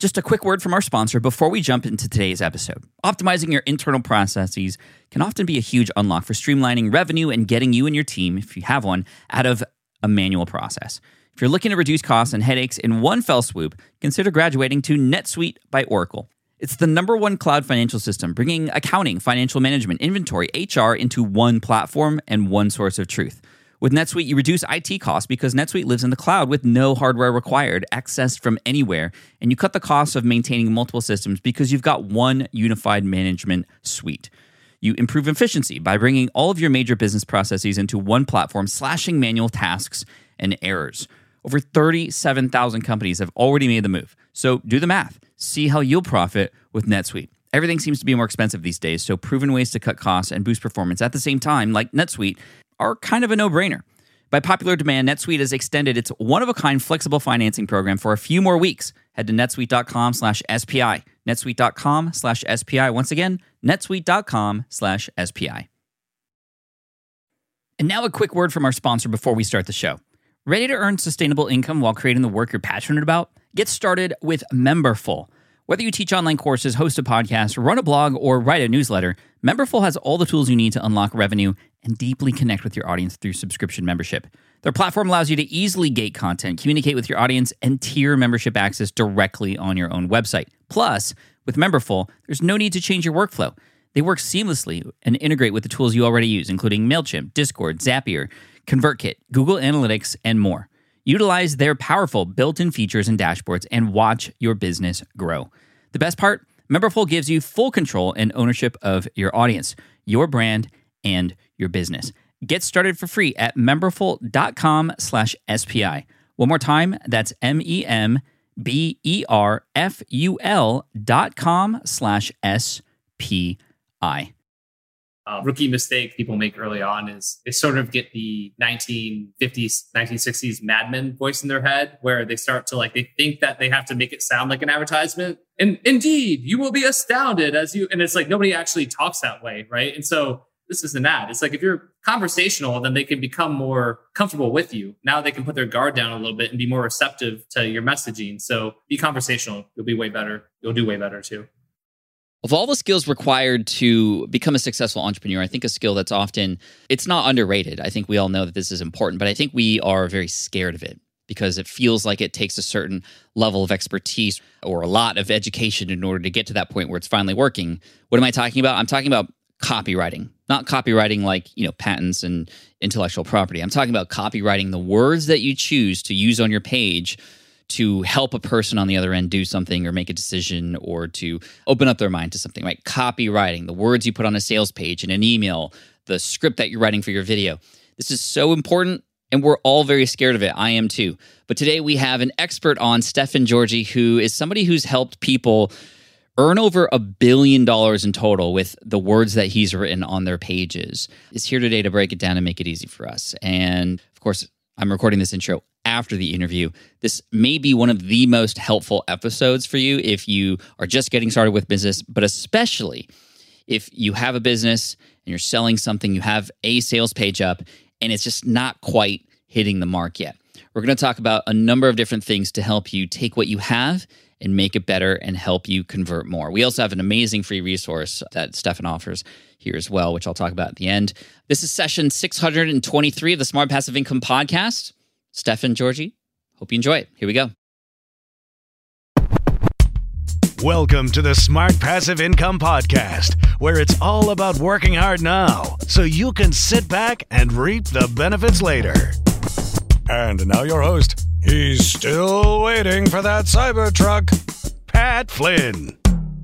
Just a quick word from our sponsor before we jump into today's episode. Optimizing your internal processes can often be a huge unlock for streamlining revenue and getting you and your team, if you have one, out of a manual process. If you're looking to reduce costs and headaches in one fell swoop, consider graduating to NetSuite by Oracle. It's the #1 cloud financial system, bringing accounting, financial management, inventory, HR into one platform and one source of truth. With NetSuite, you reduce IT costs because NetSuite lives in the cloud with no hardware required, accessed from anywhere, and you cut the costs of maintaining multiple systems because you've got one unified management suite. You improve efficiency by bringing all of your major business processes into one platform, slashing manual tasks and errors. Over 37,000 companies have already made the move. So do the math. See how you'll profit with NetSuite. Everything seems to be more expensive these days, so proven ways to cut costs and boost performance at the same time, like NetSuite, are kind of a no-brainer. By popular demand, NetSuite has extended its one-of-a-kind flexible financing program for a few more weeks. Head to netsuite.com/SPI. netsuite.com/SPI. Once again, netsuite.com/SPI. And now a quick word from our sponsor before we start the show. Ready to earn sustainable income while creating the work you're passionate about? Get started with Memberful. Whether you teach online courses, host a podcast, run a blog, or write a newsletter, Memberful has all the tools you need to unlock revenue and deeply connect with your audience through subscription membership. Their platform allows you to easily gate content, communicate with your audience, and tier membership access directly on your own website. Plus, with Memberful, there's no need to change your workflow. They work seamlessly and integrate with the tools you already use, including MailChimp, Discord, Zapier, ConvertKit, Google Analytics, and more. Utilize their powerful built-in features and dashboards and watch your business grow. The best part? Memberful gives you full control and ownership of your audience, your brand, and your business. Get started for free at memberful.com/SPI. One more time, that's memberful.com/SPI. Rookie mistake people make early on is they sort of get the 1950s, 1960s Mad Men voice in their head, where they start to they think that they have to make it sound like an advertisement. And indeed, you will be astounded and it's like nobody actually talks that way, right? And so this is an ad. It's like if you're conversational, then they can become more comfortable with you. Now they can put their guard down a little bit and be more receptive to your messaging. So be conversational. You'll be way better. You'll do way better too. Of all the skills required to become a successful entrepreneur, I think a skill that's it's not underrated. I think we all know that this is important, but I think we are very scared of it because it feels like it takes a certain level of expertise or a lot of education in order to get to that point where it's finally working. What am I talking about? I'm talking about copywriting, not copywriting like, patents and intellectual property. I'm talking about copywriting the words that you choose to use on your page to help a person on the other end do something or make a decision or to open up their mind to something, right? Copywriting, the words you put on a sales page, in an email, the script that you're writing for your video. This is so important, and we're all very scared of it. I am too. But today we have an expert on, Stefan Georgi, who is somebody who's helped people earn over $1 billion in total with the words that he's written on their pages. Is here today to break it down and make it easy for us. And of course, I'm recording this intro after the interview. This may be one of the most helpful episodes for you if you are just getting started with business, but especially if you have a business and you're selling something, you have a sales page up, and it's just not quite hitting the mark yet. We're going to talk about a number of different things to help you take what you have and make it better and help you convert more. We also have an amazing free resource that Stefan offers here as well, which I'll talk about at the end. This is session 623 of the Smart Passive Income Podcast. Stefan Georgi, hope you enjoy it. Here we go. Welcome to the Smart Passive Income Podcast, where it's all about working hard now so you can sit back and reap the benefits later. And now your host, he's still waiting for that Cybertruck, Pat Flynn.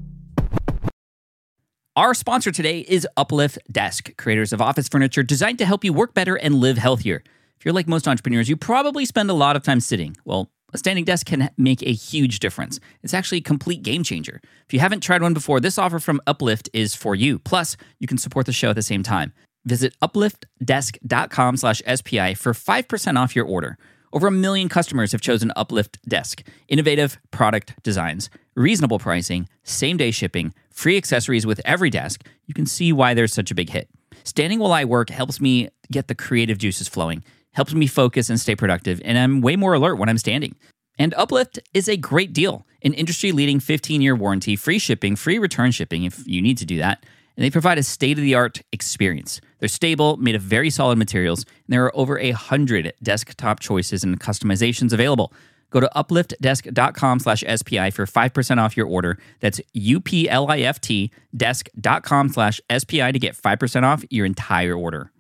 Our sponsor today is Uplift Desk, creators of office furniture designed to help you work better and live healthier. If you're like most entrepreneurs, you probably spend a lot of time sitting. Well, a standing desk can make a huge difference. It's actually a complete game changer. If you haven't tried one before, this offer from Uplift is for you. Plus, you can support the show at the same time. Visit upliftdesk.com/SPI for 5% off your order. Over 1 million customers have chosen Uplift Desk. Innovative product designs, reasonable pricing, same-day shipping, free accessories with every desk. You can see why there's such a big hit. Standing while I work helps me get the creative juices flowing, helps me focus and stay productive, and I'm way more alert when I'm standing. And Uplift is a great deal. An industry-leading 15-year warranty, free shipping, free return shipping if you need to do that. And they provide a state-of-the-art experience. They're stable, made of very solid materials, and there are over 100 desktop choices and customizations available. Go to upliftdesk.com/SPI for 5% off your order. That's UPLIFT desk.com/SPI to get 5% off your entire order.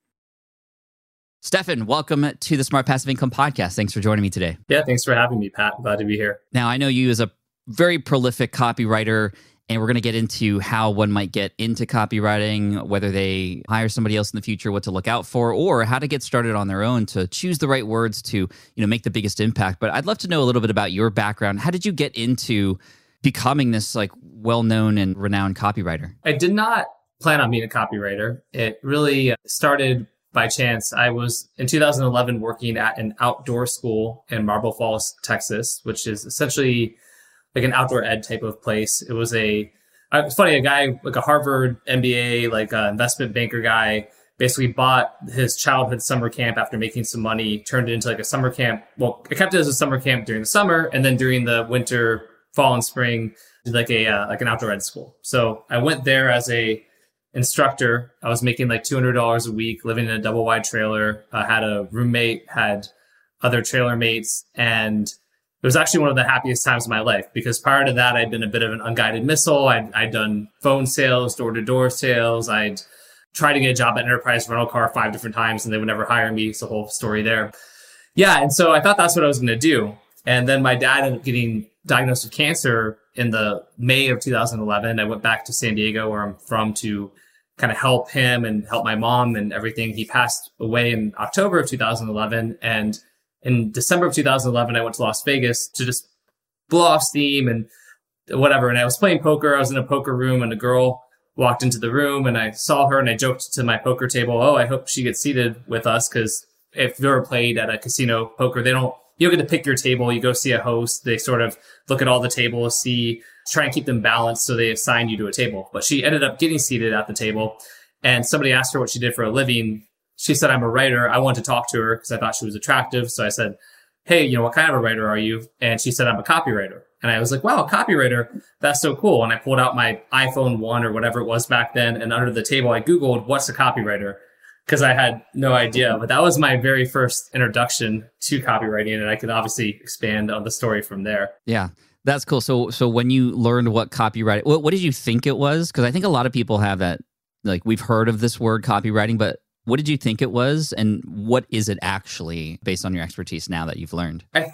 Stefan, welcome to the Smart Passive Income Podcast. Thanks for joining me today. Yeah, thanks for having me, Pat. Glad to be here. Now, I know you as a very prolific copywriter, and we're going to get into how one might get into copywriting, whether they hire somebody else in the future, what to look out for, or how to get started on their own to choose the right words to, make the biggest impact. But I'd love to know a little bit about your background. How did you get into becoming this well-known and renowned copywriter? I did not plan on being a copywriter. It really started by chance. I was in 2011 working at an outdoor school in Marble Falls, Texas, which is essentially like an outdoor ed type of place. It was it's funny, a guy like a Harvard MBA, investment banker guy, basically bought his childhood summer camp after making some money, turned it into a summer camp. Well, I kept it as a summer camp during the summer, and then during the winter, fall and spring, did an outdoor ed school. So I went there as a instructor. I was making $200 a week, living in a double wide trailer. I had a roommate, had other trailer mates, and it was actually one of the happiest times of my life because prior to that, I'd been a bit of an unguided missile. I'd done phone sales, door-to-door sales. I'd tried to get a job at Enterprise Rental Car 5 different times and they would never hire me. It's a whole story there. Yeah, and so I thought that's what I was going to do. And then my dad ended up getting diagnosed with cancer in the May of 2011. I went back to San Diego, where I'm from, to kind of help him and help my mom and everything. He passed away in October of 2011. And in December of 2011, I went to Las Vegas to just blow off steam and whatever. And I was playing poker. I was in a poker room and a girl walked into the room and I saw her and I joked to my poker table, "Oh, I hope she gets seated with us." Because if you've ever played at a casino poker, you don't get to pick your table. You go see a host. They sort of look at all the tables, try and keep them balanced. So they assign you to a table. But she ended up getting seated at the table and somebody asked her what she did for a living. She said, "I'm a writer." I wanted to talk to her because I thought she was attractive. So I said, "Hey, what kind of a writer are you?" And she said, "I'm a copywriter." And I was like, "Wow, a copywriter. That's so cool." And I pulled out my iPhone 1 or whatever it was back then. And under the table, I Googled, "What's a copywriter?" Because I had no idea. But that was my very first introduction to copywriting. And I could obviously expand on the story from there. Yeah. That's cool. So when you learned what copywriting, what did you think it was? Because I think a lot of people have that, we've heard of this word copywriting, but what did you think it was? And what is it actually based on your expertise now that you've learned? I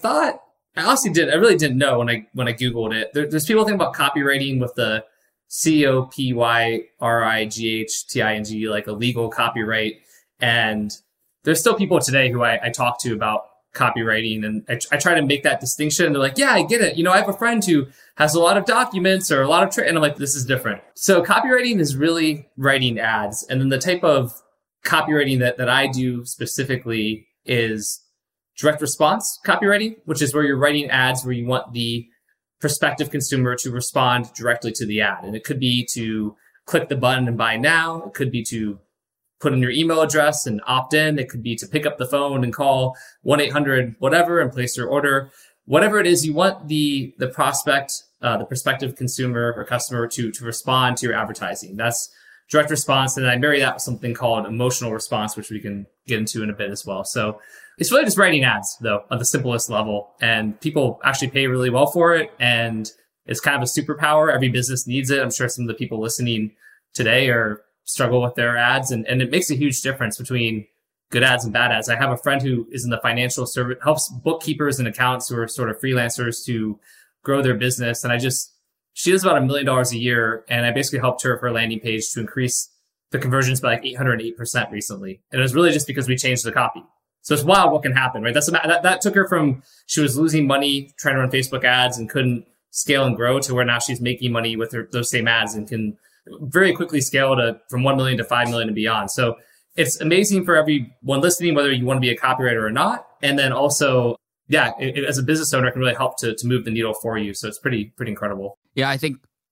really didn't know when I Googled it. There's people think about copywriting with the COPYRIGHTING, like a legal copyright. And there's still people today who I talk to about copywriting, and I try to make that distinction. And they're like, "Yeah, I get it. I have a friend who has a lot of documents or a lot of and I'm like, this is different." So copywriting is really writing ads. And then the type of copywriting that I do specifically is direct response copywriting, which is where you're writing ads where you want the prospective consumer to respond directly to the ad. And it could be to click the button and buy now. It could be to put in your email address and opt in. It could be to pick up the phone and call 1-800 whatever and place your order. Whatever it is, you want the prospect, the prospective consumer or customer to respond to your advertising. That's direct response. And I marry that with something called emotional response, which we can get into in a bit as well. So it's really just writing ads, though, at the simplest level. And people actually pay really well for it. And it's kind of a superpower. Every business needs it. I'm sure some of the people listening today struggle with their ads. And it makes a huge difference between good ads and bad ads. I have a friend who is in the financial service, helps bookkeepers and accountants who are sort of freelancers to grow their business. And she does about $1 million a year. And I basically helped her landing page to increase the conversions by 808% recently. And it was really just because we changed the copy. So it's wild what can happen, right? That took her from, she was losing money trying to run Facebook ads and couldn't scale and grow, to where now she's making money with those same ads and can very quickly scale from 1 million to 5 million and beyond. So it's amazing for everyone listening, whether you want to be a copywriter or not. And then also, as a business owner, it can really help to move the needle for you. So it's pretty incredible. Yeah, I think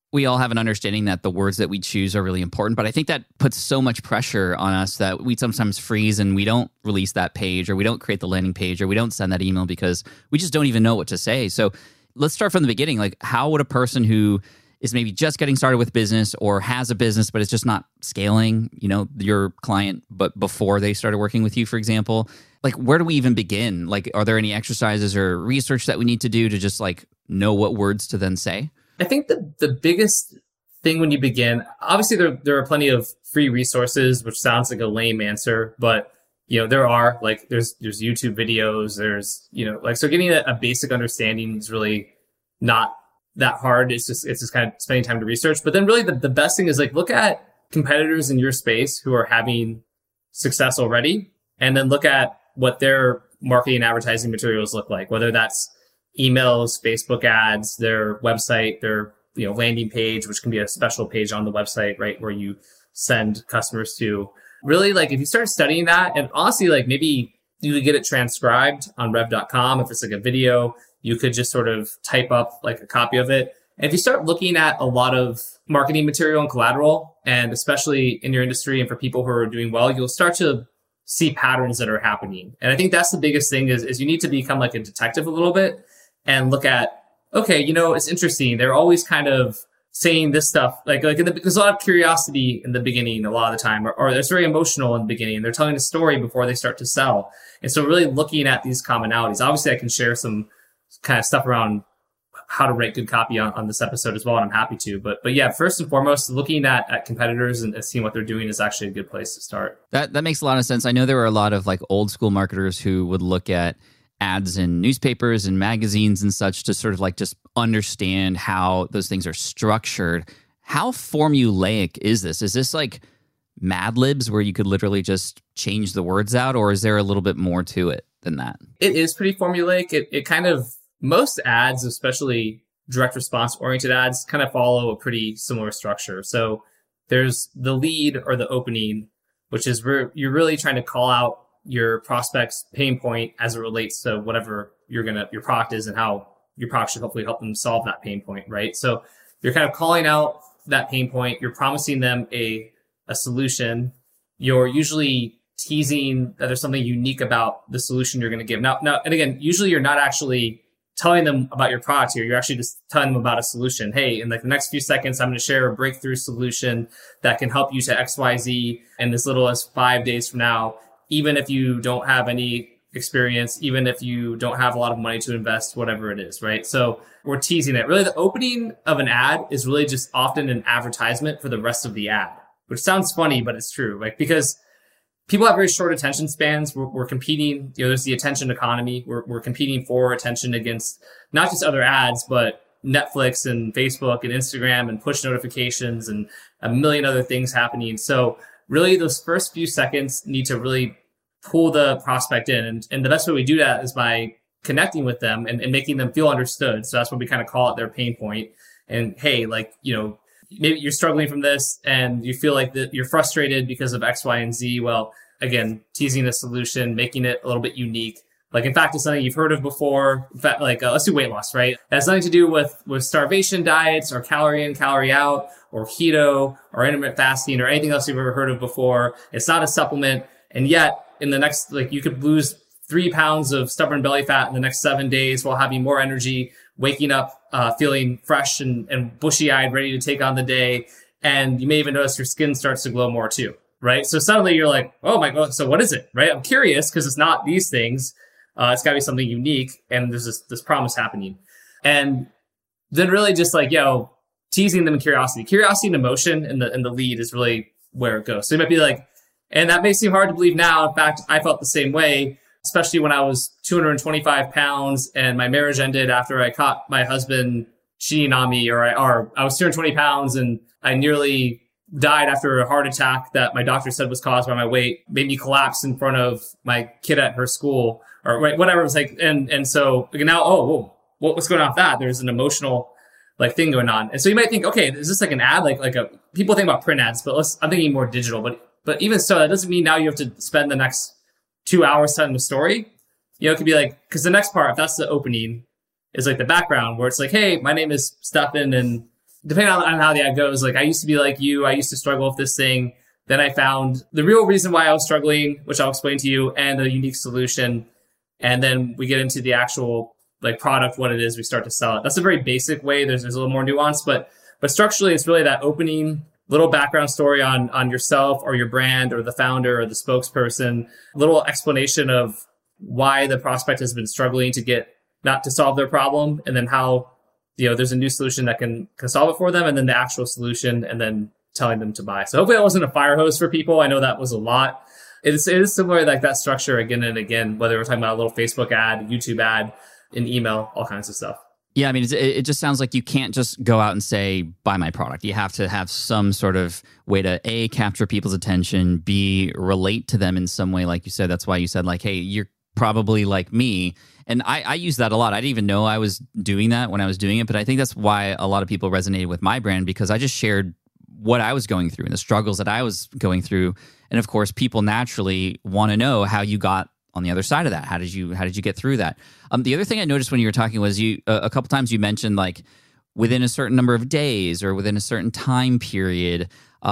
we all have an understanding that the words that we choose are really important, but I think that puts so much pressure on us that we sometimes freeze and we don't release that page, or we don't create the landing page, or we don't send that email because we just don't even know what to say. So let's start from the beginning. Like, how would a person who is maybe just getting started with business or has a business, but it's just not scaling, your client, but before they started working with you, for example, like, where do we even begin? Like, are there any exercises or research that we need to do to just like know what words to then say? I think the biggest thing when you begin, obviously there are plenty of free resources, which sounds like a lame answer, but there are, like, there's YouTube videos, there's, so getting a basic understanding is really not that hard. It's just kind of spending time to research. But then really the best thing is, like, look at competitors in your space who are having success already, and then look at what their marketing and advertising materials look like, whether that's emails, Facebook ads, their website, their landing page, which can be a special page on the website, right, where you send customers to. Really, like, if you start studying that, and honestly, like, maybe you could get it transcribed on rev.com. If it's like a video, you could just sort of type up like a copy of it. And if you start looking at a lot of marketing material and collateral, and especially in your industry and for people who are doing well, you'll start to see patterns that are happening. And I think that's the biggest thing is you need to become like a detective a little bit and look at, okay, it's interesting. They're always kind of saying this stuff, there's a lot of curiosity in the beginning a lot of the time, or it's very emotional in the beginning. They're telling a story before they start to sell. And so really looking at these commonalities. Obviously, I can share some kind of stuff around how to write good copy on this episode as well, and I'm happy to. But yeah, first and foremost, looking at competitors and seeing what they're doing is actually a good place to start. That makes a lot of sense. I know there were a lot of like old school marketers who would look at ads in newspapers and magazines and such to sort of like just understand how those things are structured. How formulaic is this? Is this like Mad Libs where you could literally just change the words out, or is there a little bit more to it than that? It is pretty formulaic. It kind of, most ads, especially direct response oriented ads, kind of follow a pretty similar structure. So there's the lead or the opening, which is where you're really trying to call out your prospect's pain point as it relates to whatever your product is and how your product should hopefully help them solve that pain point, right? So you're kind of calling out that pain point. You're promising them a solution. You're usually teasing that there's something unique about the solution you're going to give. Now, and again, usually you're not actually telling them about your product here. You're actually just telling them about a solution. Hey, in like the next few seconds, I'm going to share a breakthrough solution that can help you to XYZ in as little as 5 days from now, even if you don't have any experience, even if you don't have a lot of money to invest, whatever it is, right? So we're teasing it. Really, the opening of an ad is really just often an advertisement for the rest of the ad, which sounds funny, but it's true. Like, because people have very short attention spans. We're competing, there's the attention economy. We're competing for attention against not just other ads, but Netflix and Facebook and Instagram and push notifications and a million other things happening. So really those first few seconds need to really pull the prospect in. And the best way we do that is by connecting with them and making them feel understood. So that's what we kind of call it their pain point. And hey, like, maybe you're struggling from this and you feel like that you're frustrated because of X, Y, and Z. Well, again, teasing a solution, making it a little bit unique. Like, in fact, it's something you've heard of before. In fact, like, let's do weight loss, right? It has nothing to do with starvation diets or calorie in, calorie out or keto or intermittent fasting or anything else you've ever heard of before. It's not a supplement. And yet in the next, like, you could lose 3 pounds of stubborn belly fat in the next 7 days while having more energy, waking up, feeling fresh and bushy eyed, ready to take on the day. And you may even notice your skin starts to glow more too, right? So suddenly you're like, oh my God, so what is it, right? I'm curious because it's not these things. It's got to be something unique. And there's this promise happening. And then really just like, teasing them in curiosity. Curiosity and emotion in the lead is really where it goes. So you might be like, and that may seem hard to believe now. In fact, I felt the same way, especially when I was 225 pounds and my marriage ended after I caught my husband cheating on me, or I was 220 pounds and I nearly died after a heart attack that my doctor said was caused by my weight, made me collapse in front of my kid at her school or whatever. It was like, and so now, what's going on with that? There's an emotional like thing going on. And so you might think, okay, is this like an ad? People think about print ads, but I'm thinking more digital, but even so, that doesn't mean now you have to spend the next 2 hours telling the story. It could be like, because the next part, if that's the opening, is like the background where it's like, hey, my name is Stefan and depending on how the ad goes, like I used to be like you, I used to struggle with this thing. Then I found the real reason why I was struggling, which I'll explain to you, and a unique solution. And then we get into the actual like product, what it is, we start to sell it. That's a very basic way. There's a little more nuance, but structurally it's really that opening little background story on yourself or your brand or the founder or the spokesperson, little explanation of why the prospect has been struggling not to solve their problem, and then how, there's a new solution that can solve it for them, and then the actual solution, and then telling them to buy. So hopefully that wasn't a fire hose for people. I know that was a lot. It is similar, like that structure again and again, whether we're talking about a little Facebook ad, YouTube ad, an email, all kinds of stuff. Yeah, I mean, it just sounds like you can't just go out and say, buy my product. You have to have some sort of way to, A, capture people's attention, B, relate to them in some way. Like you said, that's why you said, like, hey, you're probably like me. And I use that a lot. I didn't even know I was doing that when I was doing it, but I think that's why a lot of people resonated with my brand, because I just shared what I was going through and the struggles that I was going through. And of course, people naturally want to know how you got on the other side of that. How did you get through that? The other thing I noticed when you were talking was a couple times you mentioned like within a certain number of days or within a certain time period.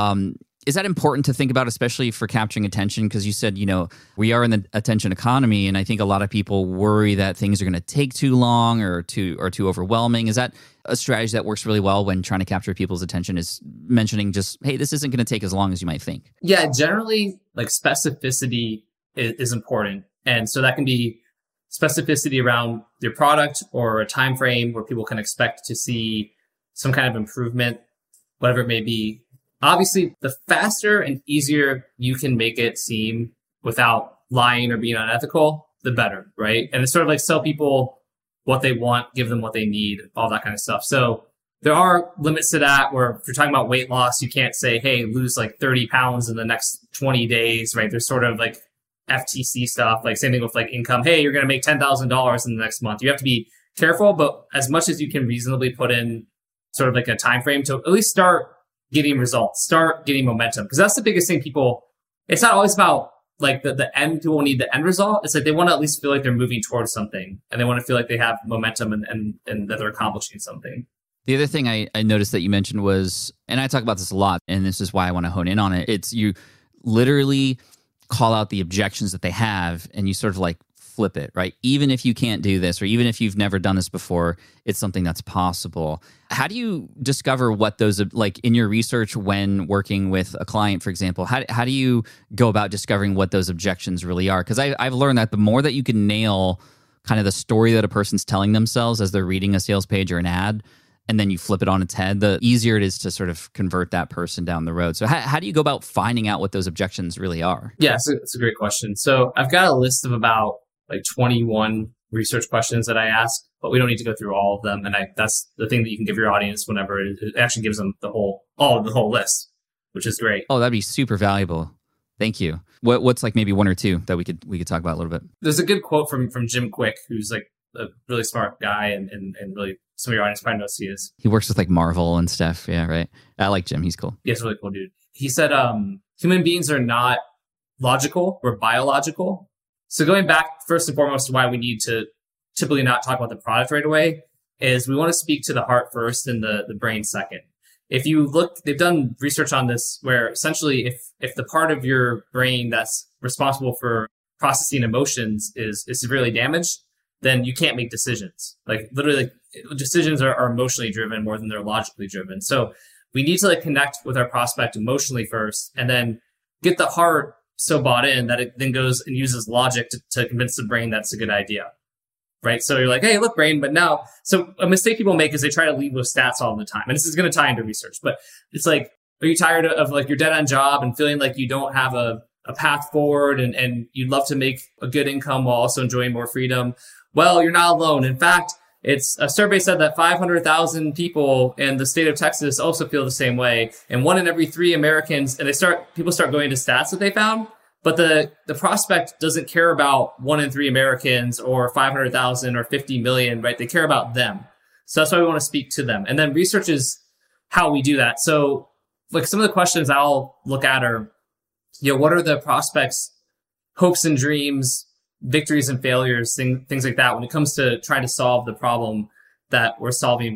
Is that important to think about, especially for capturing attention? Because you said, we are in the attention economy, and I think a lot of people worry that things are going to take too long or too overwhelming. Is that a strategy that works really well when trying to capture people's attention, is mentioning just, hey, this isn't going to take as long as you might think? Yeah, generally, like specificity is important. And so that can be specificity around your product or a time frame where people can expect to see some kind of improvement, whatever it may be. Obviously, the faster and easier you can make it seem without lying or being unethical, the better, right? And it's sort of like sell people what they want, give them what they need, all that kind of stuff. So there are limits to that, where if you're talking about weight loss, you can't say, hey, lose like 30 pounds in the next 20 days, right? There's sort of like FTC stuff, like same thing with like income. Hey, you're going to make $10,000 in the next month. You have to be careful, but as much as you can reasonably put in sort of like a time frame to at least start getting results, start getting momentum. Because that's the biggest thing it's not always about like the end. People need the end result. It's like they want to at least feel like they're moving towards something, and they want to feel like they have momentum and that they're accomplishing something. The other thing I noticed that you mentioned was, and I talk about this a lot, and this is why I want to hone in on it, it's you literally call out the objections that they have, and you sort of like flip it, right? Even if you can't do this, or even if you've never done this before, it's something that's possible. How do you discover what those, like in your research when working with a client, for example, how do you go about discovering what those objections really are? Because I've learned that the more that you can nail kind of the story that a person's telling themselves as they're reading a sales page or an ad, and then you flip it on its head, the easier it is to sort of convert that person down the road. So how do you go about finding out what those objections really are? Yeah, it's a great question. So I've got a list of about like 21 research questions that I ask, but we don't need to go through all of them. And that's the thing that you can give your audience whenever it actually gives them the whole list, which is great. Oh, that'd be super valuable. Thank you. What's like maybe one or two that we could talk about a little bit? There's a good quote from Jim Quick, who's like a really smart guy, and really some of your audience probably knows who he is. He works with like Marvel and stuff. Yeah, right. I like Jim. He's cool. Yeah, he's a really cool dude. He said, human beings are not logical, we're biological. So going back first and foremost to why we need to typically not talk about the product right away is we want to speak to the heart first and the brain second. If you look, they've done research on this where essentially if the part of your brain that's responsible for processing emotions is severely damaged, then you can't make decisions. Like literally, decisions are emotionally driven more than they're logically driven. So we need to like connect with our prospect emotionally first, and then get the heart so bought in that it then goes and uses logic to convince the brain that's a good idea. Right. So you're like, hey, look, brain. But now, so a mistake people make is they try to lead with stats all the time. And this is going to tie into research, but it's like, are you tired of like your dead end job and feeling like you don't have a path forward and you'd love to make a good income while also enjoying more freedom? Well, you're not alone. In fact, it's a survey said that 500,000 people in the state of Texas also feel the same way. And 1 in every 3 Americans, and people start going to stats that they found, but the prospect doesn't care about 1 in 3 Americans or 500,000 or 50 million, right? They care about them. So that's why we want to speak to them. And then research is how we do that. So like some of the questions I'll look at are, what are the prospects' hopes and dreams, victories and failures, things like that when it comes to trying to solve the problem that we're solving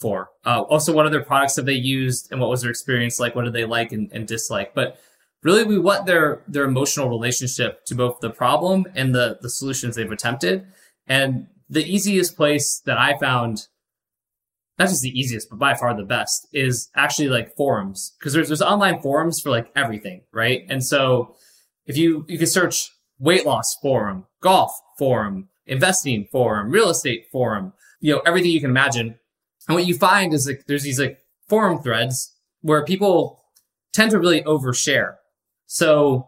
for? Also, what other products have they used and what was their experience like? What did they like and dislike? But really, we want their emotional relationship to both the problem and the solutions they've attempted. And the easiest place that I found, not just the easiest, but by far the best, is actually like forums. Because there's online forums for like everything, right? And so if you can search weight loss forum, golf forum, investing forum, real estate forum, everything you can imagine. And what you find is like there's these like forum threads where people tend to really overshare. So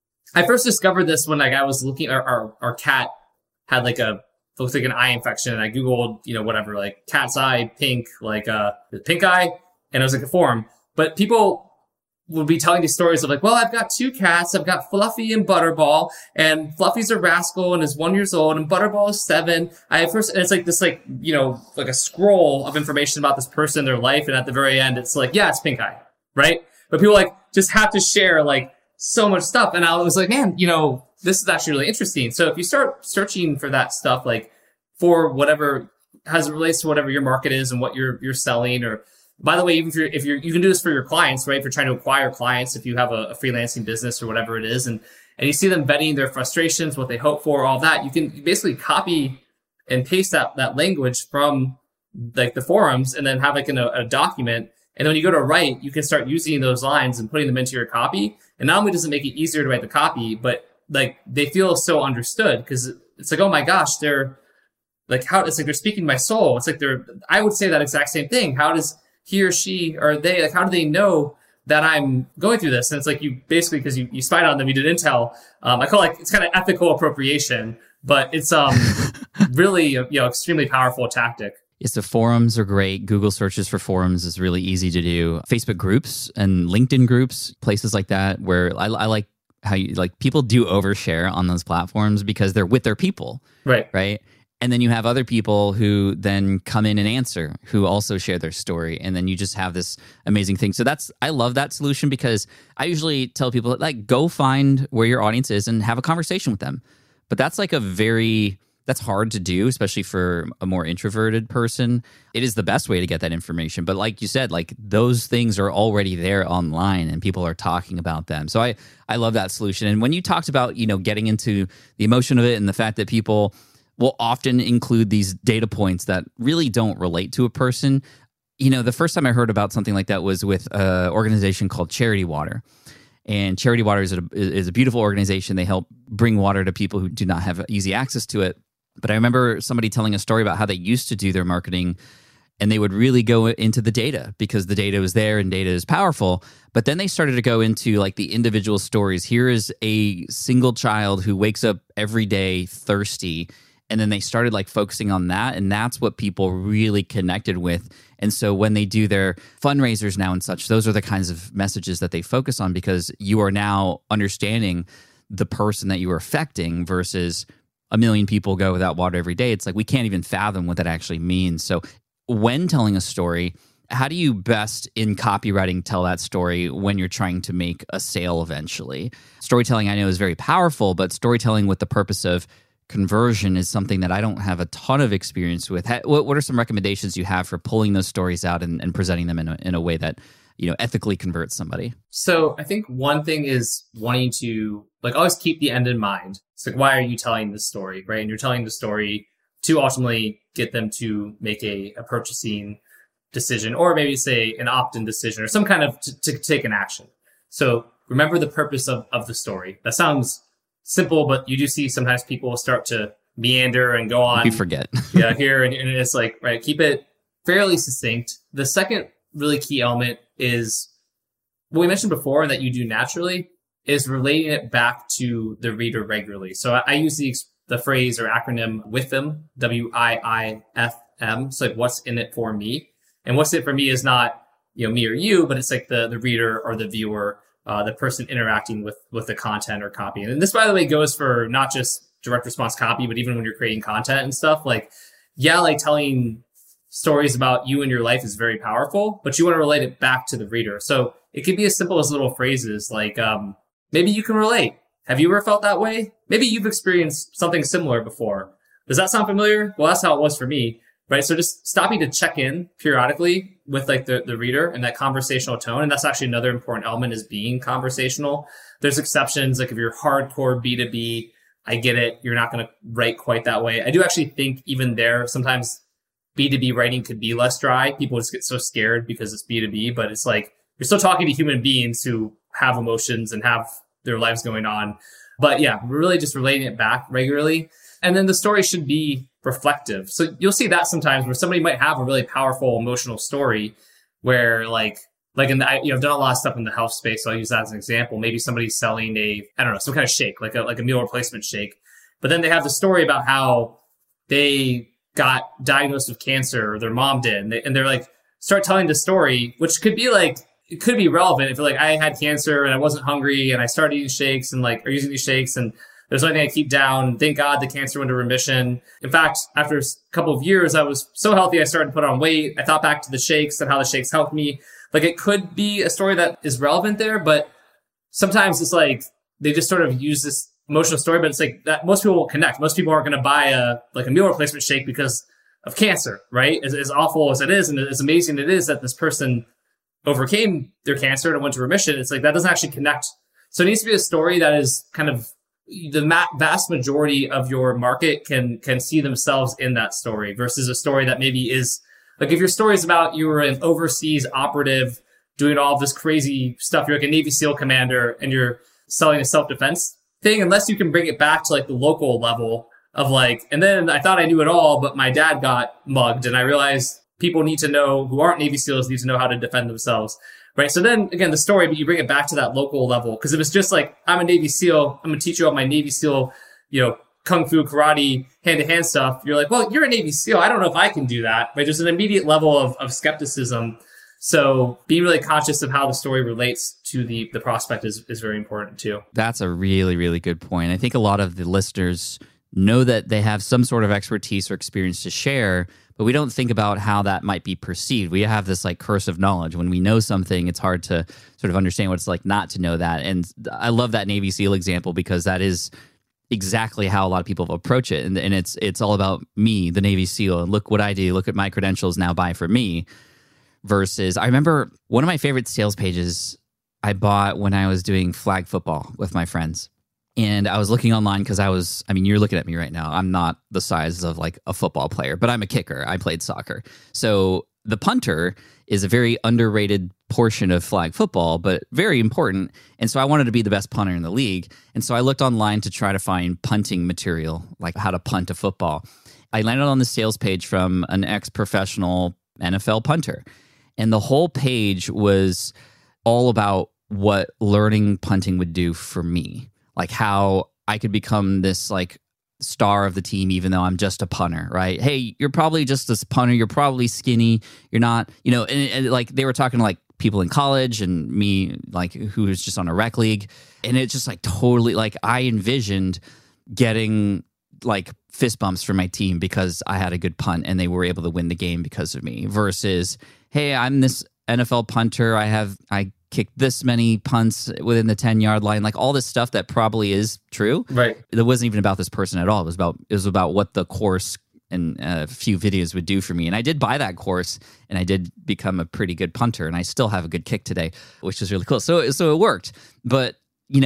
I first discovered this when like I was looking, our cat had like looks like an eye infection, and I Googled, whatever, like cat's eye, pink, like pink eye, and it was like a forum. But people would be telling these stories of like, well, I've got 2 cats. I've got Fluffy and Butterball, and Fluffy's a rascal and is 1 year old, and Butterball is 7. And it's like this, like, like a scroll of information about this person in their life. And at the very end, it's like, yeah, it's pink eye, right? But people like just have to share like so much stuff. And I was like, man, this is actually really interesting. So if you start searching for that stuff, like for whatever as it relates to whatever your market is and what you're selling, or by the way, even if you're you can do this for your clients, right? If you're trying to acquire clients, if you have a freelancing business or whatever it is, and you see them vetting their frustrations, what they hope for, all that, you can basically copy and paste that language from like the forums and then have like in a document. And then when you go to write, you can start using those lines and putting them into your copy. And not only does it make it easier to write the copy, but like they feel so understood, because it's like, oh my gosh, they're like, it's like they're speaking my soul. It's like I would say that exact same thing. How does he or she or they, like, how do they know that I'm going through this? And it's like you basically, because you spied on them, you did intel. I call it like, it's kind of ethical appropriation, but it's really, extremely powerful tactic. Yes, the forums are great. Google searches for forums is really easy to do. Facebook groups and LinkedIn groups, places like that, where I like how people do overshare on those platforms because they're with their people. Right. And then you have other people who then come in and answer, who also share their story. And then you just have this amazing thing. So I love that solution, because I usually tell people, like, go find where your audience is and have a conversation with them. But that's like that's hard to do, especially for a more introverted person. It is the best way to get that information. But like you said, like those things are already there online and people are talking about them. So I love that solution. And when you talked about, getting into the emotion of it and the fact that people will often include these data points that really don't relate to a person. The first time I heard about something like that was with an organization called Charity Water. And Charity Water is a beautiful organization. They help bring water to people who do not have easy access to it. But I remember somebody telling a story about how they used to do their marketing, and they would really go into the data because the data was there and data is powerful. But then they started to go into like the individual stories. Here is a single child who wakes up every day thirsty. And then they started like focusing on that. And that's what people really connected with. And so when they do their fundraisers now and such, those are the kinds of messages that they focus on, because you are now understanding the person that you are affecting versus 1 million people go without water every day. It's like we can't even fathom what that actually means. So when telling a story, how do you best in copywriting tell that story when you're trying to make a sale eventually? Storytelling, I know, is very powerful, but storytelling with the purpose of conversion is something that I don't have a ton of experience with. What are some recommendations you have for pulling those stories out and presenting them in a way that ethically converts somebody? So I think one thing is wanting to like always keep the end in mind. It's like, why are you telling this story, right? And you're telling the story to ultimately get them to make a purchasing decision, or maybe say an opt-in decision, or some kind of to take an action. So remember the purpose of the story. That sounds simple, but you do see sometimes people will start to meander and go on. You forget. Here. And it's like, right, keep it fairly succinct. The second really key element is what we mentioned before that you do naturally is relating it back to the reader regularly. So I use the phrase or acronym WIFM, WIIFM. So like, what's in it for me? And what's in it for me is not, me or you, but it's like the reader or the viewer, the person interacting with the content or copy. And this, by the way, goes for not just direct response copy, but even when you're creating content and stuff. Like telling stories about you and your life is very powerful, but you want to relate it back to the reader. So it could be as simple as little phrases like, maybe you can relate. Have you ever felt that way? Maybe you've experienced something similar before. Does that sound familiar? Well, that's how it was for me. right? So just stopping to check in periodically with like the reader and that conversational tone. And that's actually another important element, is being conversational. There's exceptions. Like if you're hardcore B2B, I get it. You're not going to write quite that way. I do actually think even there, sometimes B2B writing could be less dry. People just get so scared because it's B2B, but it's like you're still talking to human beings who have emotions and have their lives going on. But yeah, really just relating it back regularly. And then the story should be reflective. So you'll see that sometimes where somebody might have a really powerful emotional story where like in the, I've done a lot of stuff in the health space. So I'll use that as an example. Maybe somebody's selling some kind of shake, like a meal replacement shake. But then they have the story about how they got diagnosed with cancer, or their mom did. And they're like, start telling the story, which could be like, it could be relevant if like I had cancer and I wasn't hungry and I started eating shakes and like, or using these shakes, and there's nothing I keep down. Thank God the cancer went into remission. In fact, after a couple of years, I was so healthy, I started to put on weight. I thought back to the shakes and how the shakes helped me. Like it could be a story that is relevant there, but sometimes it's like they just sort of use this emotional story, but it's like that most people won't connect. Most people aren't going to buy a meal replacement shake because of cancer, right? As awful as it is, and as amazing it is that this person overcame their cancer and went to remission, it's like that doesn't actually connect. So it needs to be a story that is kind of the vast majority of your market can see themselves in that story, versus a story that maybe is like, if your story is about you were an overseas operative doing all this crazy stuff, you're like a Navy SEAL commander and you're selling a self-defense thing, unless you can bring it back to like the local level of like, and then I thought I knew it all, but my dad got mugged and I realized people need to know, who aren't Navy SEALs, need to know how to defend themselves. Right. So then again, the story, but you bring it back to that local level. Because if it's just like, I'm a Navy SEAL, I'm going to teach you all my Navy SEAL, Kung Fu, karate, hand-to-hand stuff. You're like, well, you're a Navy SEAL. I don't know if I can do that. Right. There's an immediate level of skepticism. So being really conscious of how the story relates to the prospect is very important too. That's a really, really good point. I think a lot of the listeners know that they have some sort of expertise or experience to share, but we don't think about how that might be perceived. We have this like curse of knowledge. When we know something, it's hard to sort of understand what it's like not to know that. And I love that Navy SEAL example, because that is exactly how a lot of people approach it. And it's all about me, the Navy SEAL, and look what I do. Look at my credentials, now buy from me. Versus, I remember one of my favorite sales pages I bought when I was doing flag football with my friends. And I was looking online because you're looking at me right now. I'm not the size of like a football player, but I'm a kicker. I played soccer. So the punter is a very underrated portion of flag football, but very important. And so I wanted to be the best punter in the league. And so I looked online to try to find punting material, like how to punt a football. I landed on the sales page from an ex-professional NFL punter. And the whole page was all about what learning punting would do for me. Like how I could become this like star of the team, even though I'm just a punter, right? Hey, you're probably just this punter. You're probably skinny. You're not, and like they were talking to like people in college and me, like who was just on a rec league. And it's just like totally like I envisioned getting like fist bumps for my team because I had a good punt and they were able to win the game because of me, versus, hey, I'm this NFL punter. I kicked this many punts within the 10-yard line, like all this stuff that probably is true. Right. It wasn't even about this person at all. It was about what the course and a few videos would do for me. And I did buy that course and I did become a pretty good punter, and I still have a good kick today, which is really cool. So it worked. But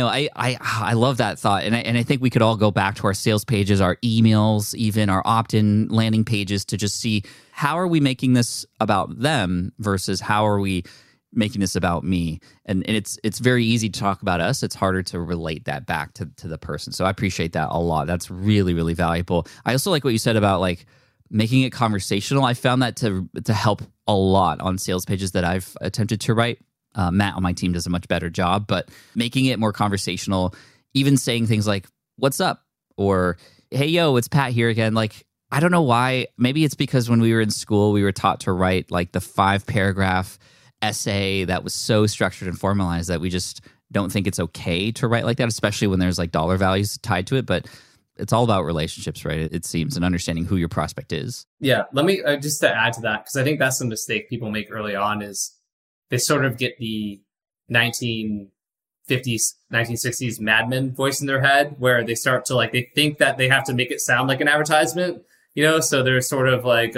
I love that thought. And I think we could all go back to our sales pages, our emails, even our opt-in landing pages, to just see how are we making this about them versus how are we making this about me. And it's very easy to talk about us. It's harder to relate that back to the person. So I appreciate that a lot. That's really, really valuable. I also like what you said about like making it conversational. I found that to help a lot on sales pages that I've attempted to write. Matt on my team does a much better job, but making it more conversational, even saying things like, what's up? Or, hey, yo, it's Pat here again. Like, I don't know why. Maybe it's because when we were in school, we were taught to write like the 5-paragraph essay that was so structured and formalized that we just don't think it's okay to write like that, especially when there's like dollar values tied to it. But it's all about relationships, right? It seems, and understanding who your prospect is. Yeah. Let me just to add to that, because I think that's a mistake people make early on, is they sort of get the 1950s, 1960s Mad Men voice in their head, where they start to like, they think that they have to make it sound like an advertisement. So they're sort of like,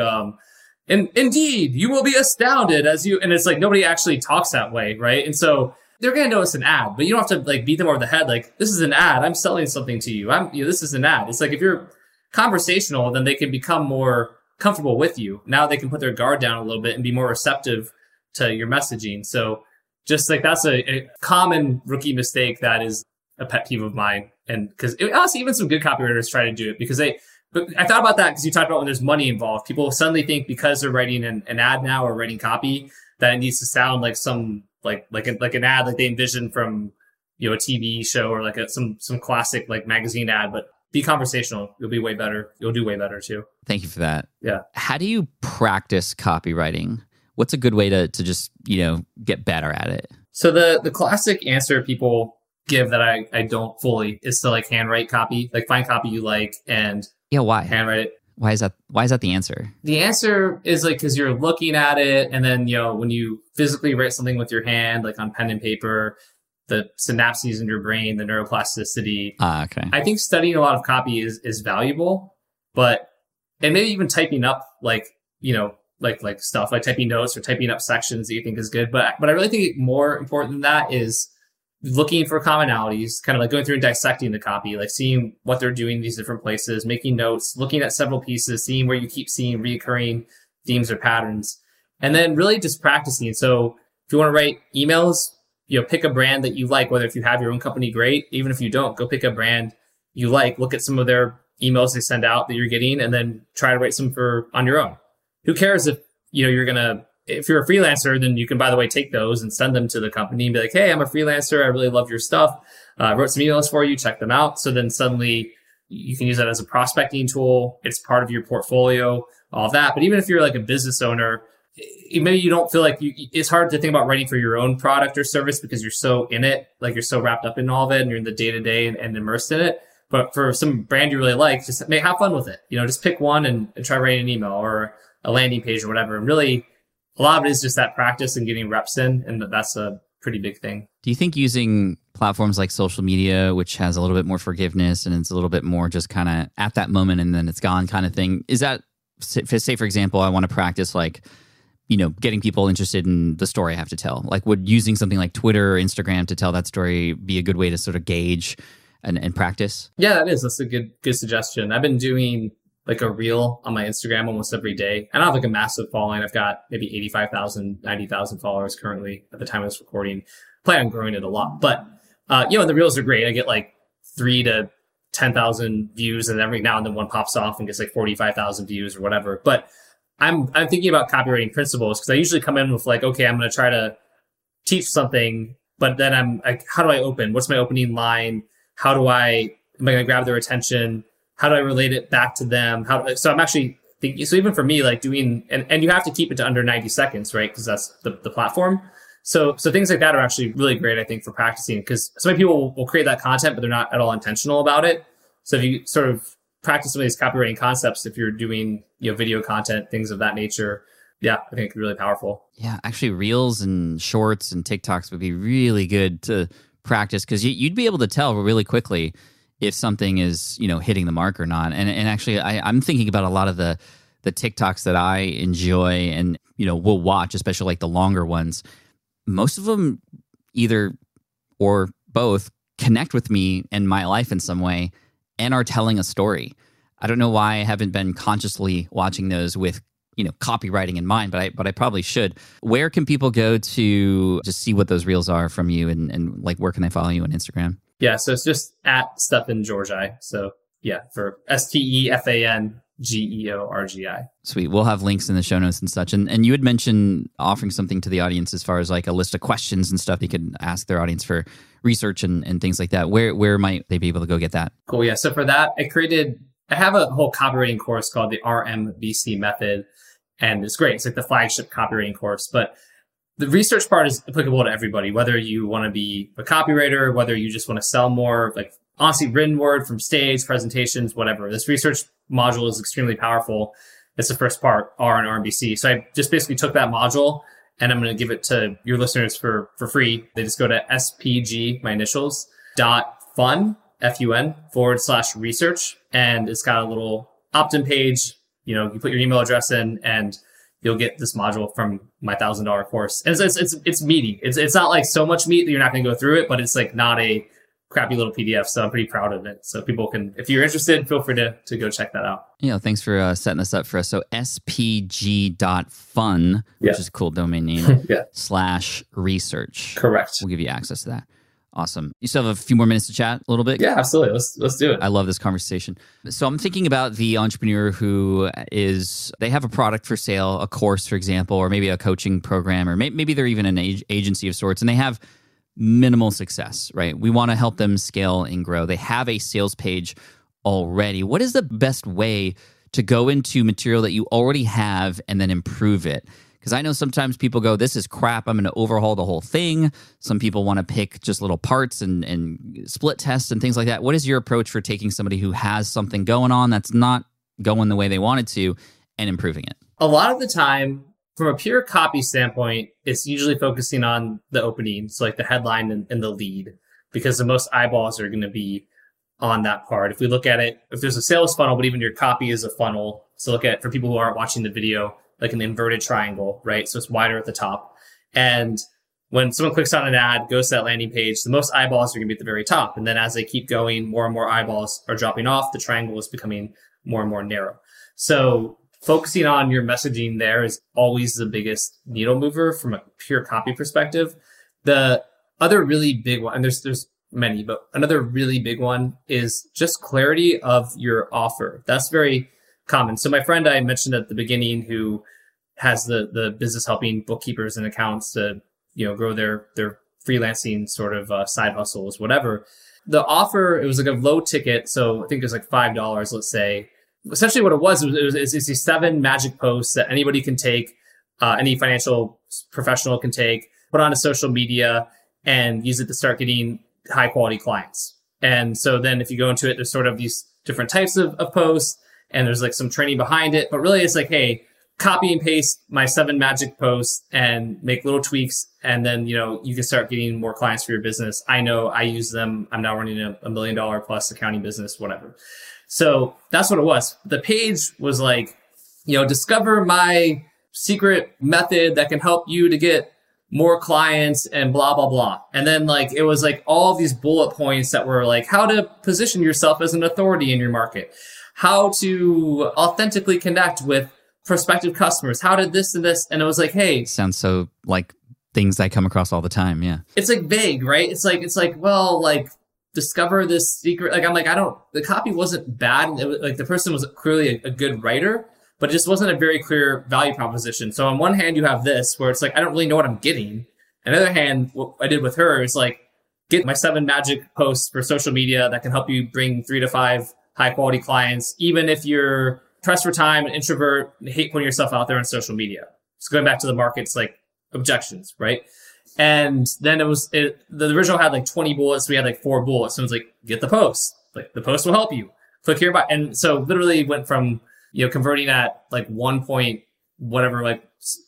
indeed, you will be astounded and it's like nobody actually talks that way, right? And so they're going to know it's an ad, but you don't have to like beat them over the head. Like, this is an ad. I'm selling something to you. This is an ad. It's like, if you're conversational, then they can become more comfortable with you. Now they can put their guard down a little bit and be more receptive to your messaging. So just like, that's a common rookie mistake that is a pet peeve of mine. And because honestly, even some good copywriters try to do it but I thought about that because you talked about when there's money involved, people suddenly think because they're writing an ad now or writing copy that it needs to sound like some, like an ad, like they envision from, a TV show or like some classic like magazine ad, but be conversational. You'll be way better. You'll do way better too. Thank you for that. Yeah. How do you practice copywriting? What's a good way to just, get better at it? So the classic answer people give that I don't fully is to like handwrite copy, like find copy you like and why? Handwrite it. Why is that the answer? The answer is like, because you're looking at it, and then, when you physically write something with your hand, like on pen and paper, the synapses in your brain, the neuroplasticity. Okay. I think studying a lot of copy is valuable, and maybe even typing up like stuff like typing notes or typing up sections that you think is good. But I really think more important than that is looking for commonalities, kind of like going through and dissecting the copy, like seeing what they're doing in these different places, making notes, looking at several pieces, seeing where you keep seeing recurring themes or patterns, and then really just practicing. So if you want to write emails, pick a brand that you like, whether if you have your own company, great. Even if you don't, go pick a brand you like, look at some of their emails they send out that you're getting, and then try to write some on your own. Who cares if, if you're a freelancer, then you can, by the way, take those and send them to the company and be like, hey, I'm a freelancer. I really love your stuff. I wrote some emails for you. Check them out. So then suddenly you can use that as a prospecting tool. It's part of your portfolio, all of that. But even if you're like a business owner, maybe you don't feel like it's hard to think about writing for your own product or service because you're so in it, like you're so wrapped up in all of it and you're in the day to day and immersed in it. But for some brand you really like, just have fun with it. Just pick one and try writing an email or a landing page or whatever. And really, a lot of it is just that practice and getting reps in, and that's a pretty big thing. Do you think using platforms like social media, which has a little bit more forgiveness and it's a little bit more just kind of at that moment and then it's gone kind of thing, is that, say for example, I want to practice like, getting people interested in the story I have to tell? Like, would using something like Twitter or Instagram to tell that story be a good way to sort of gauge and practice? Yeah, that is. That's a good suggestion. I've been doing like a reel on my Instagram almost every day. I don't have like a massive following. I've got maybe 85,000, 90,000 followers currently at the time of this recording. Plan on growing it a lot. But, the reels are great. I get like 3 to 10,000 views, and every now and then one pops off and gets like 45,000 views or whatever. But I'm thinking about copywriting principles because I usually come in with like, okay, I'm going to try to teach something, but then I'm like, how do I open? What's my opening line? Am I going to grab their attention? How do I relate it back to them? So I'm actually thinking, so even for me, like doing, and you have to keep it to under 90 seconds, right? Because that's the platform. So things like that are actually really great, I think, for practicing, because so many people will create that content, but they're not at all intentional about it. So if you sort of practice some of these copywriting concepts, if you're doing, video content, things of that nature, yeah, I think it could be really powerful. Yeah, actually reels and shorts and TikToks would be really good to practice, because you'd be able to tell really quickly if something is, hitting the mark or not. And actually, I'm thinking about a lot of the TikToks that I enjoy and, will watch, especially like the longer ones. Most of them either or both connect with me and my life in some way and are telling a story. I don't know why I haven't been consciously watching those with, copywriting in mind, but I probably should. Where can people go to just see what those reels are from you, and like where can they follow you on Instagram? Yeah, so it's just at Stefan Georgi. So yeah, for STEFANGEORGI. Sweet. We'll have links in the show notes and such. And you had mentioned offering something to the audience as far as like a list of questions and stuff they could ask their audience for research and things like that. Where might they be able to go get that? Cool. Yeah. So for that, I have a whole copywriting course called the RMBC method. And it's great. It's like the flagship copywriting course. But the research part is applicable to everybody, whether you want to be a copywriter, whether you just want to sell more, like honestly, written word from stage, presentations, whatever. This research module is extremely powerful. It's the first part, R and RMBC. So I just basically took that module and I'm going to give it to your listeners for free. They just go to SPG, my initials, .fun, FUN, /research. And it's got a little opt-in page. you put your email address in and you'll get this module from my $1,000 course. And it's meaty. It's not like so much meat that you're not going to go through it, but it's like not a crappy little PDF. So I'm pretty proud of it. So people can, if you're interested, feel free to go check that out. Yeah, thanks for setting this up for us. So spg.fun, which is a cool domain name, /research. Correct. We'll give you access to that. Awesome. You still have a few more minutes to chat a little bit? Yeah, absolutely. Let's do it. I love this conversation. So I'm thinking about the entrepreneur who they have a product for sale, a course, for example, or maybe a coaching program, or maybe they're even an agency of sorts, and they have minimal success, right? We want to help them scale and grow. They have a sales page already. What is the best way to go into material that you already have and then improve it? Because I know sometimes people go, this is crap, I'm going to overhaul the whole thing. Some people want to pick just little parts and split tests and things like that. What is your approach for taking somebody who has something going on that's not going the way they wanted to and improving it? A lot of the time, from a pure copy standpoint, it's usually focusing on the opening, so like the headline and the lead, because the most eyeballs are going to be on that part. If we look at it, if there's a sales funnel, but even your copy is a funnel. So look at, for people who aren't watching the video, like an inverted triangle, right? So it's wider at the top. And when someone clicks on an ad, goes to that landing page, the most eyeballs are going to be at the very top. And then as they keep going, more and more eyeballs are dropping off. The triangle is becoming more and more narrow. So focusing on your messaging there is always the biggest needle mover from a pure copy perspective. The other really big one, and there's many, but another really big one is just clarity of your offer. That's very common. So my friend I mentioned at the beginning, who has the business helping bookkeepers and accountants to, grow their freelancing sort of side hustles, whatever. The offer, it was like a low ticket. So I think it was like $5, let's say. Essentially what it was these 7 magic posts that anybody can take, any financial professional can take, put on a social media and use it to start getting high quality clients. And so then if you go into it, there's sort of these different types of posts, and there's like some training behind it. But really it's like, hey, copy and paste my 7 magic posts and make little tweaks. And then, you can start getting more clients for your business. I know I use them. I'm now running a $1 million plus accounting business, whatever. So that's what it was. The page was like, discover my secret method that can help you to get more clients and blah, blah, blah. And then like, it was like all these bullet points that were like how to position yourself as an authority in your market, how to authentically connect with prospective customers, how to this and this. And it was like, hey. Sounds so like things I come across all the time. Yeah. It's like vague, right? It's like, well, like discover this secret. Like, I'm like, the copy wasn't bad. It was, like the person was clearly a good writer, but it just wasn't a very clear value proposition. So on one hand, you have this where it's like, I don't really know what I'm getting. On the other hand, what I did with her is like, get my 7 magic posts for social media that can help you bring 3 to 5 high quality clients, even if you're pressed for time, an introvert, and hate putting yourself out there on social media. So going back to the market's like objections, right? And then the original had like 20 bullets. We had like 4 bullets. So it was like, get the post. Like the post will help you. Click here. And so literally went from, converting at like 1 point, whatever, like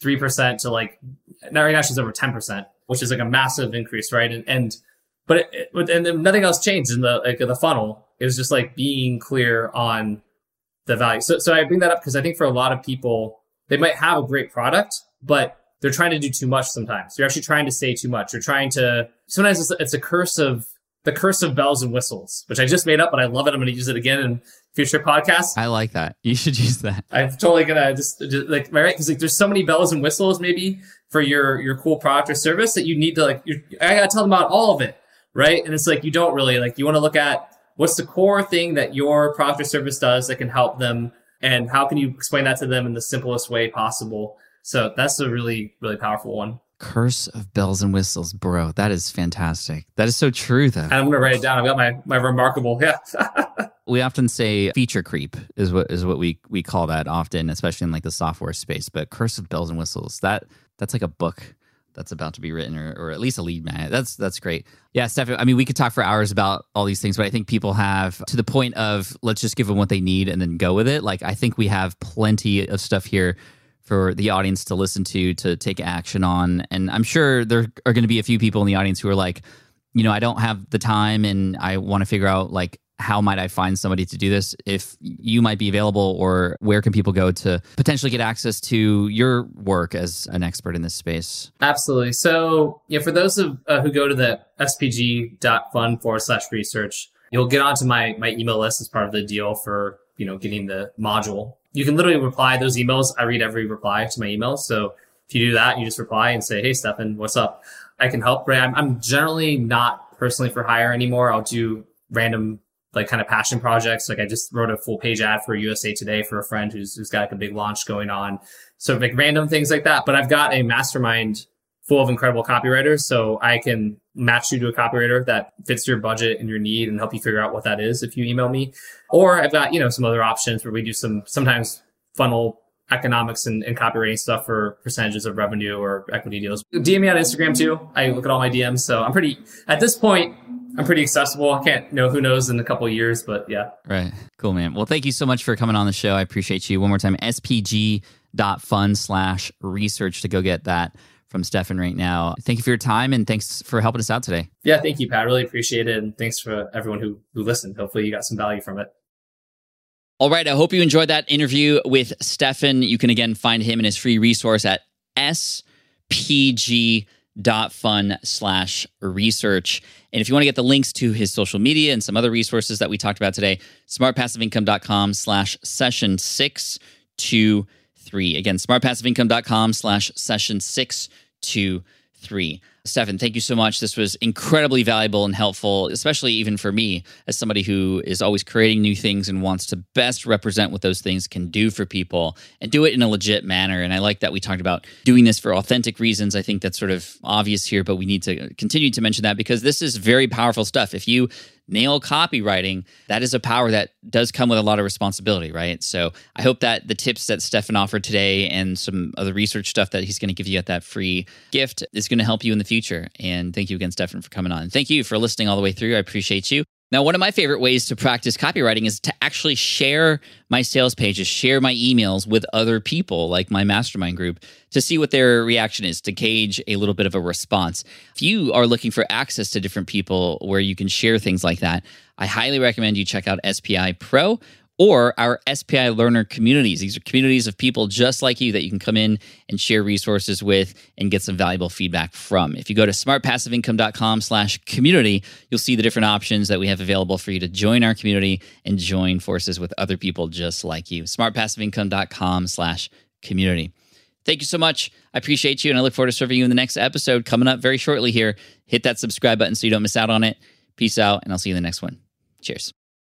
3% to like, now right now she's over 10%, which is like a massive increase, right? But then nothing else changed in the funnel. It was just like being clear on the value. So I bring that up because I think for a lot of people, they might have a great product, but they're trying to do too much sometimes. You're actually trying to say too much. Sometimes it's the curse of bells and whistles, which I just made up, but I love it. I'm going to use it again in future podcasts. I like that. You should use that. I'm totally going to just like, right? Because like, there's so many bells and whistles maybe for your cool product or service that you need to like, I got to tell them about all of it, right? And it's like, you don't really like, you want to look at what's the core thing that your product or service does that can help them, and how can you explain that to them in the simplest way possible. So that's a really, really powerful one. Curse of bells and whistles, bro. That is fantastic. That is so true, though. And I'm going to write it down. I've got my remarkable. Yeah. We often say feature creep is what we call that often, especially in like the software space. But curse of bells and whistles, that's like a book that's about to be written, or at least a lead magnet. That's great. Yeah, Steph, I mean, we could talk for hours about all these things, but I think people have to the point of let's just give them what they need and then go with it. Like, I think we have plenty of stuff here for the audience to listen to take action on. And I'm sure there are going to be a few people in the audience who are like, I don't have the time and I want to figure out like how might I find somebody to do this, if you might be available, or where can people go to potentially get access to your work as an expert in this space? Absolutely. So for those who go to the spg.fund/research, you'll get onto my email list as part of the deal for, getting the module. You can literally reply those emails. I read every reply to my emails. So if you do that, you just reply and say, hey, Stefan, what's up? I can help. I'm generally not personally for hire anymore. I'll do random kind of passion projects. I just wrote a full page ad for USA Today for a friend who's got a big launch going on. So random things like that. But I've got a mastermind full of incredible copywriters. So I can match you to a copywriter that fits your budget and your need and help you figure out what that is if you email me. Or I've got, some other options where we do sometimes funnel economics and copywriting stuff for percentages of revenue or equity deals. DM me on Instagram too. I look at all my DMs. So at this point, I'm pretty accessible. I can't know, who knows in a couple of years, but yeah. Right. Cool, man. Well, thank you so much for coming on the show. I appreciate you. One more time, spg.fund/research to go get that from Stefan right now. Thank you for your time, and thanks for helping us out today. Yeah, thank you, Pat. I really appreciate it. And thanks for everyone who listened. Hopefully you got some value from it. All right. I hope you enjoyed that interview with Stefan. You can again find him and his free resource at spg.fund/research. And if you want to get the links to his social media and some other resources that we talked about today, smartpassiveincome.com/session623. Again, smartpassiveincome.com/session623. Stefan, thank you so much. This was incredibly valuable and helpful, especially even for me as somebody who is always creating new things and wants to best represent what those things can do for people and do it in a legit manner. And I like that we talked about doing this for authentic reasons. I think that's sort of obvious here, but we need to continue to mention that because this is very powerful stuff. If you nail copywriting, that is a power that does come with a lot of responsibility, right? So I hope that the tips that Stefan offered today and some of the research stuff that he's going to give you at that free gift is going to help you in the future. And thank you again, Stefan, for coming on. Thank you for listening all the way through. I appreciate you. Now, one of my favorite ways to practice copywriting is to actually share my sales pages, share my emails with other people like my mastermind group to see what their reaction is, to gauge a little bit of a response. If you are looking for access to different people where you can share things like that, I highly recommend you check out SPI Pro or our SPI Learner communities. These are communities of people just like you that you can come in and share resources with and get some valuable feedback from. If you go to smartpassiveincome.com/community, you'll see the different options that we have available for you to join our community and join forces with other people just like you. smartpassiveincome.com/community. Thank you so much. I appreciate you, and I look forward to serving you in the next episode coming up very shortly here. Hit that subscribe button so you don't miss out on it. Peace out, and I'll see you in the next one. Cheers.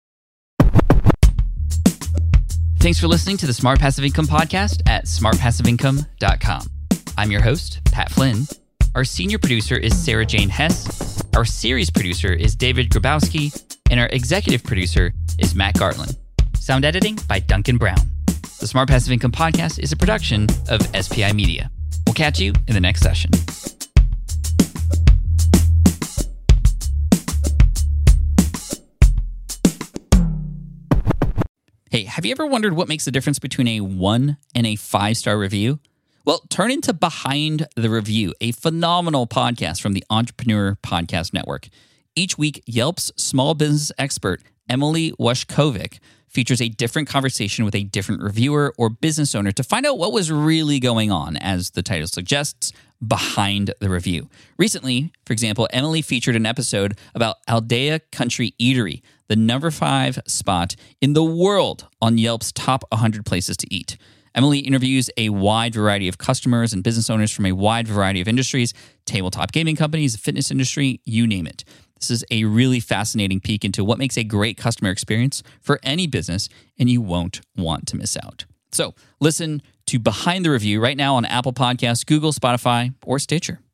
Thanks for listening to the Smart Passive Income Podcast at smartpassiveincome.com. I'm your host, Pat Flynn. Our senior producer is Sarah Jane Hess. Our series producer is David Grabowski. And our executive producer is Matt Gartland. Sound editing by Duncan Brown. The Smart Passive Income Podcast is a production of SPI Media. We'll catch you in the next session. Hey, have you ever wondered what makes the difference between a 1 and a 5-star review? Well, turn into Behind the Review, a phenomenal podcast from the Entrepreneur Podcast Network. Each week, Yelp's small business expert, Emily Washkovic, features a different conversation with a different reviewer or business owner to find out what was really going on, as the title suggests, behind the review. Recently, for example, Emily featured an episode about Aldea Country Eatery, the number 5 spot in the world on Yelp's top 100 places to eat. Emily interviews a wide variety of customers and business owners from a wide variety of industries, tabletop gaming companies, fitness industry, you name it. This is a really fascinating peek into what makes a great customer experience for any business, and you won't want to miss out. So listen to Behind the Review right now on Apple Podcasts, Google, Spotify, or Stitcher.